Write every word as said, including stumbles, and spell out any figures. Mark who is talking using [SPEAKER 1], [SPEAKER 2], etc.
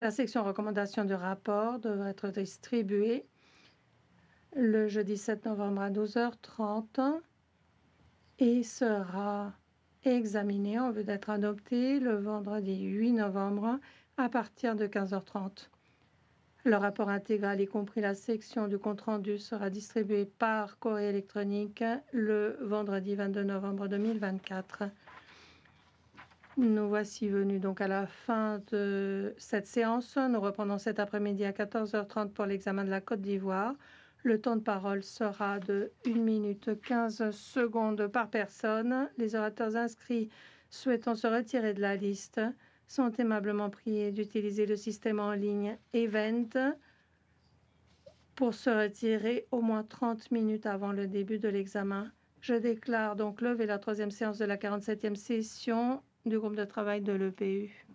[SPEAKER 1] La section recommandation du rapport devrait être distribuée le jeudi sept novembre à douze heures trente et sera examinée en vue d'être adoptée le vendredi huit novembre à partir de quinze heures trente. Le rapport intégral, y compris la section du compte-rendu, sera distribué par courrier électronique le vendredi vingt-deux novembre deux mille vingt-quatre. Nous voici venus donc à la fin de cette séance. Nous reprenons cet après-midi à quatorze heures trente pour l'examen de la Côte d'Ivoire. Le temps de parole sera de une minute quinze secondes par personne. Les orateurs inscrits souhaitant se retirer de la liste sont aimablement priés d'utiliser le système en ligne Event pour se retirer au moins trente minutes avant le début de l'examen. Je déclare donc levée la troisième séance de la quarante-septième session du groupe de travail de l'E P U.